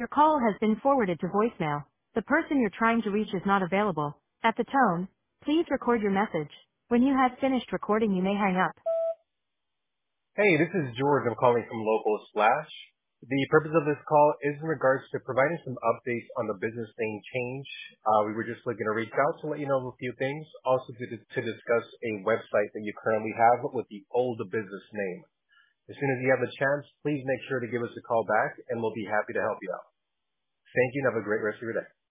Your call has been forwarded to voicemail. The person you're trying to reach is not available. At the tone, please record your message. When you have finished recording, you may hang up. Hey, this is George. I'm calling from Local Splash. The purpose of this call is in regards to providing some updates on the business name change. We were just looking to reach out to let you know of a few things, also to discuss a website that you currently have with the old business name. As soon as you have a chance, please make sure to give us a call back, and we'll be happy to help you out. Thank you, and have a great rest of your day.